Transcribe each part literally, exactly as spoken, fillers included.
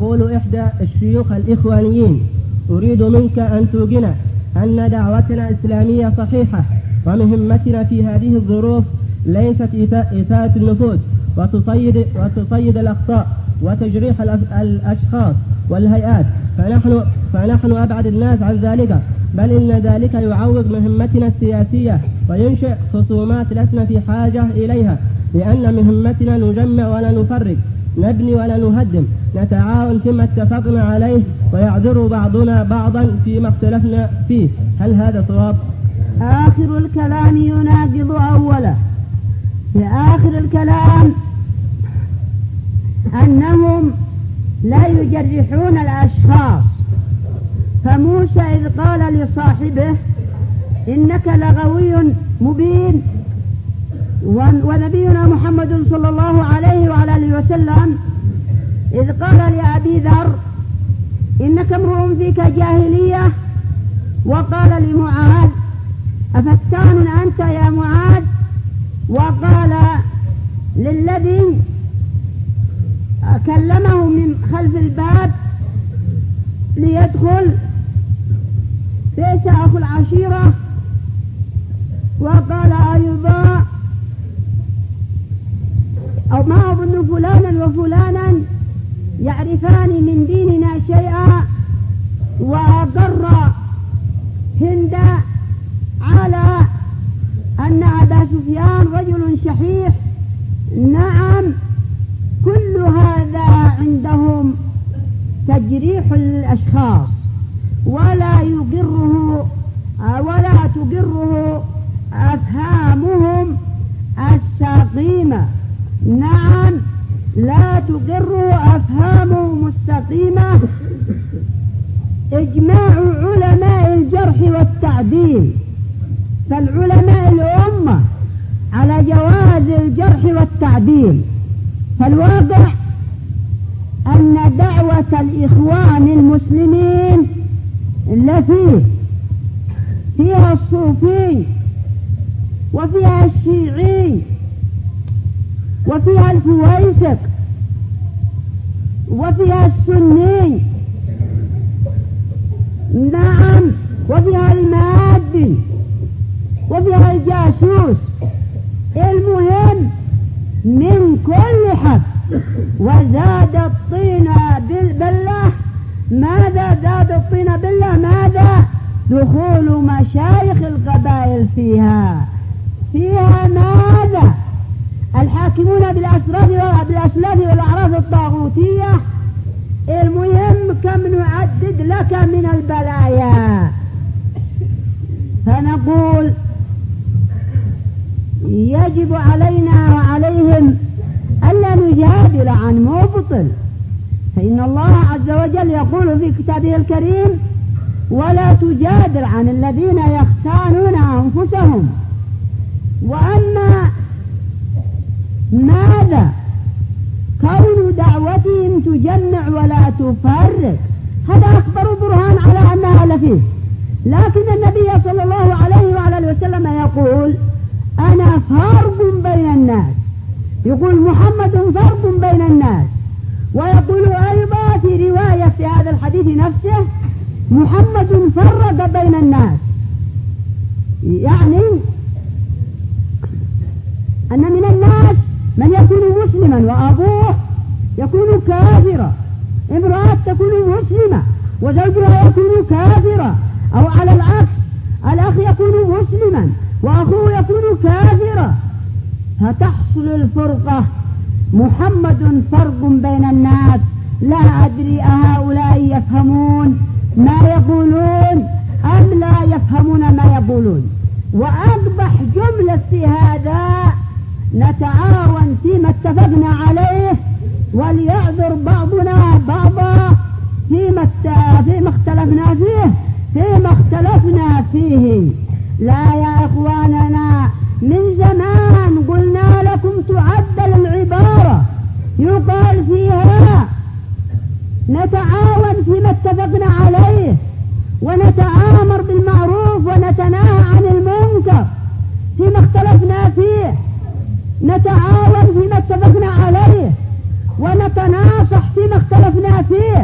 تقول إحدى الشيوخ الإخوانيين: أريد منك أن توقن أن دعوتنا إسلامية صحيحة، ومهمتنا في هذه الظروف ليست إساءة النفوس وتصيد, وتصيد الأخطاء وتجريح الأشخاص والهيئات، فنحن, فنحن أبعد الناس عن ذلك، بل إن ذلك يعوق مهمتنا السياسية وينشئ خصومات لسنا في حاجة إليها، لأن مهمتنا نجمع ولا نفرق، نبني ولا نهدم، نتعاون فيما اتفقنا عليه، ويعذر بعضنا بعضا فيما اختلفنا فيه. هل هذا صواب؟ آخر الكلام يناقض أوله. في آخر الكلام أنهم لا يجرحون الأشخاص، فموسى إذ قال لصاحبه إنك لغوي مبين، ونبينا محمد صلى الله عليه وعلى آله وسلم إذ قال لأبي ذر إنك امرؤ فيك جاهلية، وقال لمعاذ أفتان أنت يا معاذ، وقال للذي كلمه من خلف الباب ليدخل ليس أخو العشيرة، وقال أيضا أو ما أظن فلانا وفلانا يعرفان من ديننا شيئا، وأقر هند على أن أبا سفيان رجل شحيح. نعم، كل هذا عندهم تجريح الأشخاص، ولا يقره ولا تقره أفهامهم السقيمة. نعم، لا تقره أفهامهم السقيمة. إجماع علماء الجرح والتعديل، فالعلماء الأمة على جواز الجرح والتعديل. فالواقع أن دعوة الإخوان المسلمين التي فيها الصوفي وفيها الشيعي وفيها الفويسق وفيها السني، نعم، وفيها المادي وفيها الجاسوس، المهم من كل حد. وزاد الطين بالله، ماذا زاد الطين بالله؟ ماذا؟ دخول مشايخ القبائل فيها. فيها ماذا؟ الحاكمون بالأسلاف بالأسلاف والأعراف الطاغوتية. المهم كم نعدد لك من البلايا. فنقول يجب علينا وعليهم ألا نجادل عن مبطل، فإن الله عز وجل يقول في كتابه الكريم: ولا تجادل عن الذين يختانون أنفسهم. وأما ماذا كون دعوتهم تجمع ولا تفرق، هذا أكبر برهان على أنها لفيه. لكن النبي صلى الله عليه وعلى وسلم يقول: أنا فرق بين الناس، يقول محمد فرق بين الناس، ويقول أيضا في رواية في هذا الحديث نفسه: محمد فرق بين الناس، يعني أن من الناس من يكون مسلما وأبوه يكون كافرا، امرأة تكون مسلمة وزوجها يكون كافرا، أو على العكس الأخ يكون مسلما وأخوه يكون كافرا، فتحصل الفرقة. محمد فرق بين الناس. لا أدري أهؤلاء يفهمون ما يقولون أم لا يفهمون ما يقولون. وأقبح جملة في هذا: نتعاون فيما اتفقنا عليه، وليعذر بعضنا بعضا فيما فيما اختلفنا فيه فيما اختلفنا فيه. لا يا إخواننا، من زمان قلنا لكم تعدل العبارة، يقال فيها نتعاون فيما اتفقنا عليه، ونتآمر بالمعروف ونتناهى عن المنكر فيما اختلفنا فيه، نتعاون فيما اتفقنا عليه ونتناصح فيما اختلفنا فيه.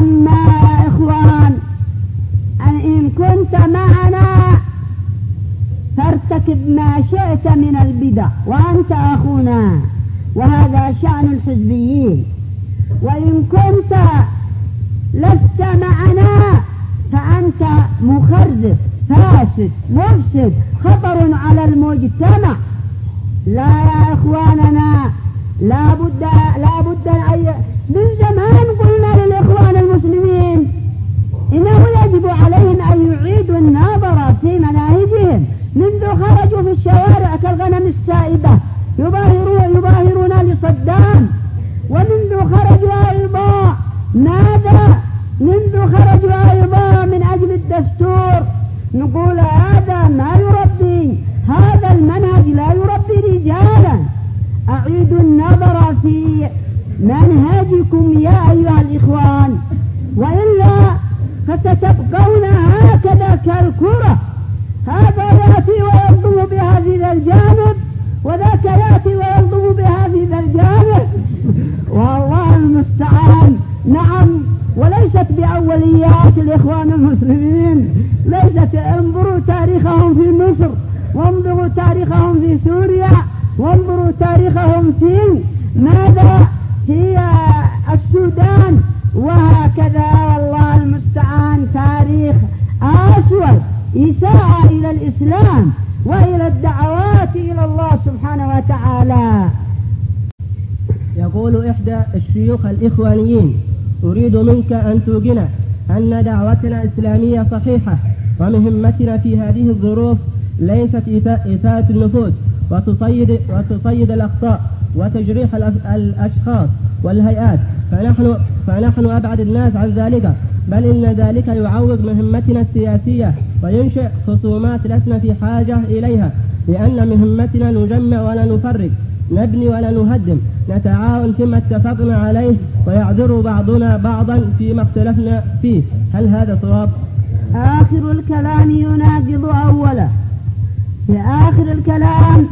أما يا إخوان أن إن كنت معنا فارتكب ما شئت من البدع وأنت أخونا، وهذا شأن الحزبيين. وإن كنت لست معنا فأنت مخرب فاسد مفسد خطر على المجتمع. لا يا إخواننا، لا بد لا بد أن من زمان قلنا للإخوان المسلمين إنه يجب عليهم أن يعيدوا النظر في مناهجهم منذ خرجوا في الشوارع كالغنم السائبة يظاهرون يظاهرون لصدام، ومنذ خرجوا أيضا ماذا منذ خرجوا أيضا من أجل الدستور نقول هذا ما يربي، هذا المنهج لا يربي رجالا. أعيدوا النظر في منهجكم يا أيها الإخوان، وإلا فستبقون هكذا كالكرة، هذا يأتي ويلضم بها في ذا الجانب وذاك يأتي ويلضم بها في ذا الجانب، والله المستعان. نعم، وليست بأوليات الإخوان المسلمين، ليست. انظروا تاريخهم في مصر، وانظروا تاريخهم في سوريا، وانظروا تاريخهم في ماذا في السودان، وهكذا والله المستعان تاريخ أسود إساءة إلى الإسلام وإلى الدعوات إلى الله سبحانه وتعالى. يقول إحدى الشيوخ الإخوانيين: أريد منك أن توقن أن دعوتنا إسلامية صحيحة، ومهمتنا في هذه الظروف ليست إساءة النفوس وتصيد, وتصيد الأخطاء وتجريح الأشخاص والهيئات، فنحن, فنحن أبعد الناس عن ذلك، بل إن ذلك يعوق مهمتنا السياسية وينشئ خصومات لسنا في حاجة إليها، لأن مهمتنا نجمع ولا نفرق، نبني ولا نهدم، نتعاون فيما اتفقنا عليه، ويعذر بعضنا بعضا فيما اختلفنا فيه. هل هذا صواب؟ آخر الكلام يناقض أوله. في آخر الكلام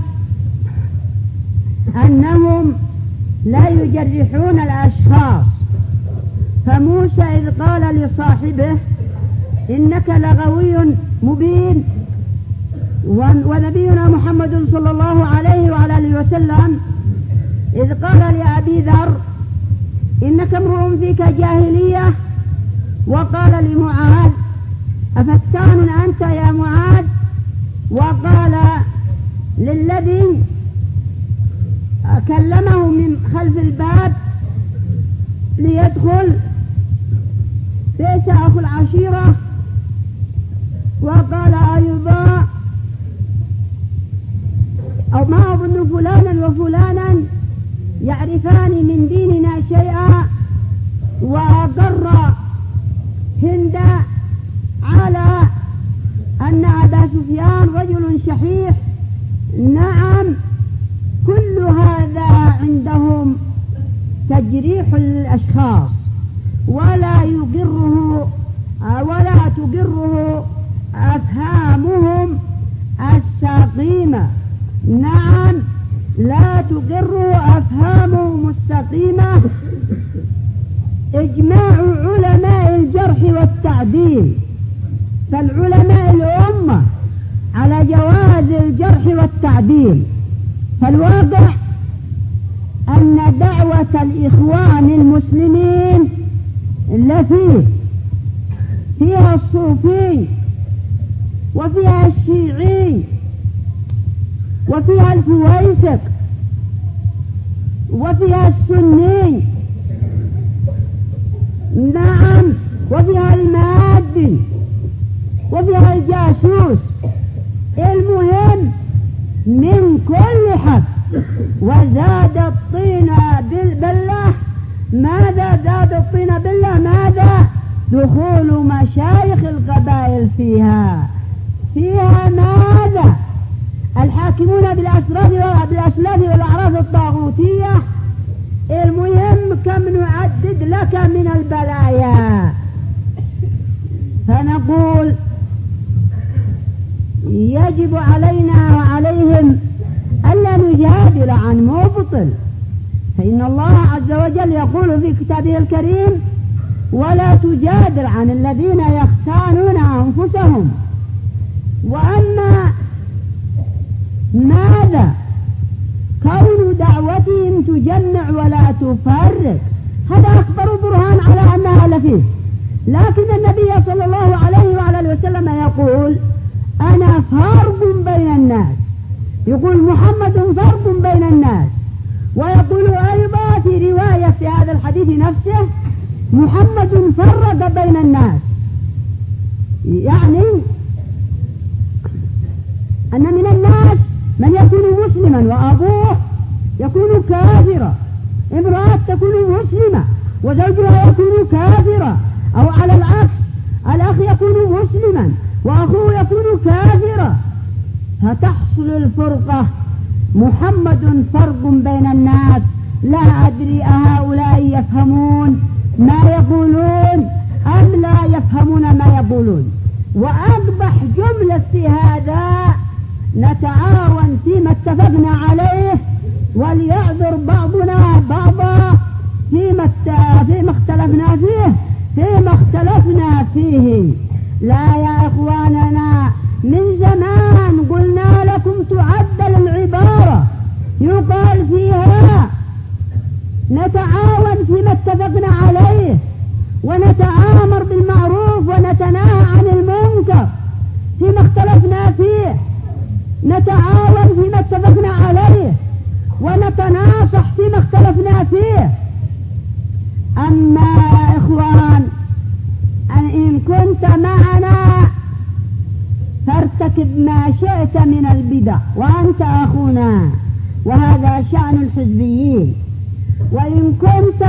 أنهم لا يجرحون الأشخاص، فموسى إذ قال لصاحبه إنك لغوي مبين، ونبينا محمد صلى الله عليه وعلى آله وسلم إذ قال لأبي ذر إنك امرؤ فيك جاهلية، وقال لمعاذ أفتان أنت يا معاذ، وقال للذي كلمه من خلف الباب ليدخل ليس أخو العشيرة، وقال أيضا أو ما أظن فلانا وفلانا يعرفان من ديننا شيئا، وأقر هند على أن أبا سفيان رجل شحيح. نعم، كل هذا عندهم تجريح الأشخاص، ولا يقره ولا تقره أفهامهم السقيمة. نعم، لا تقره أفهامهم السقيمة. إجماع علماء الجرح والتعديل، فالعلماء الأمة على جواز الجرح والتعديل. فالواقع أن دعوة الإخوان المسلمين التي فيها الصوفي وفيها الشيعي وفيها الفويسق وفيها السني، نعم، وفيها المادي وفيها الجاسوس، المهم من كل حد. وزاد الطين بالله ماذا؟ زاد الطين بالله ماذا؟ دخول مشايخ القبائل فيها فيها ماذا؟ الحاكمون بالأسلاف بالأسلاف والأعراف الطاغوتية. المهم كم نعدد لك من البلايا. فنقول يجب علينا وعليهم ألا نجادل عن مبطل، فإن الله عز وجل يقول في كتابه الكريم ولا تجادل عن الذين يختانون أنفسهم. وأما ماذا كون دعوتهم تجمع ولا تفرق، هذا أكبر برهان على أنها لفيه. لكن النبي صلى الله عليه وعلى وسلم يقول أنا فرق بين الناس، يقول محمد فرق بين الناس، ويقول أيضا في رواية في هذا الحديث نفسه محمد فرق بين الناس، يعني أن من الناس من يكون مسلما وأبوه يكون كافرا، امرأة تكون مسلمة وزوجها يكون كافرا، أو على العكس الأخ يكون مسلما وأخوه يكون كافرا، فتحصل الفرقة. محمد فرق بين الناس، لا أدري أهؤلاء يفهمون ما يقولون أم لا يفهمون ما يقولون. وأقبح جملة في هذا نتعاون فيما اتفقنا عليه وليعذر بعضنا بعضا فيما فيما اختلفنا فيه فيما اختلفنا فيه. لا يا إخواننا، من زمان قلنا لكم تعدل العبارة يقال فيها نتعاون فيما اتفقنا عليه ونتآمر بالمعروف ونتناهى عن المنكر فيما اختلفنا فيه، نتعاون فيما اتفقنا عليه ونتناصح فيما اختلفنا فيه. أما يا إخوان أن إن كنت معنا فارتكب ما شئت من البدع وأنت أخونا، وهذا شأن الحزبيين. وإن كنت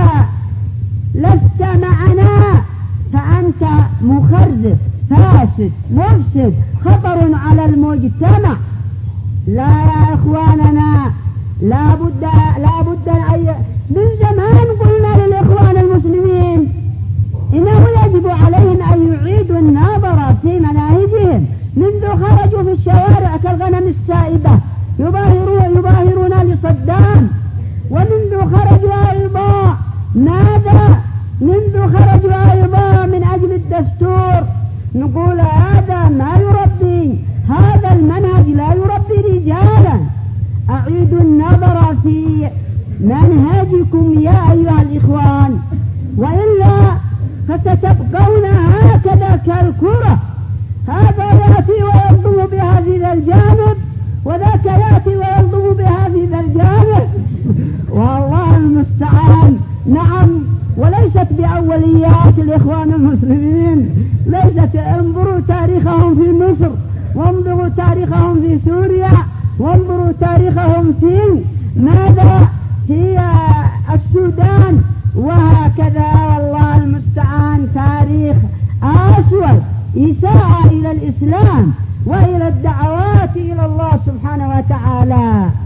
لست معنا فأنت مخرب فاسد مفسد خطر على المجتمع. لا يا إخواننا، لا بد لا بد أي من زمان قلنا للإخوان المسلمين إنه يجب عليهم أن يعيدوا النظر في مناهجهم منذ خرجوا في الشوارع كالغنم السائبة يظاهرون يظاهرون لصدام، ومنذ خرجوا أيضا ماذا منذ خرجوا أيضا من أجل الدستور نقول هذا ما يربي، هذا المنهج لا يربي رجالا. أعيدوا النظر في منهجكم يا أيها الإخوان، وإلا فستبقون هكذا كالكرة، هذا يأتي ويضم بهذا الجانب وذاك يأتي ويضم بهذا الجانب، والله المستعان. نعم، وليست بأوليات الإخوان المسلمين، ليست. انظروا تاريخهم في مصر، وانظروا تاريخهم في سوريا، وانظروا تاريخهم في ماذا في السودان، وهكذا. والله المستعان تاريخ أسود إساءة إلى الإسلام وإلى الدعوات إلى الله سبحانه وتعالى.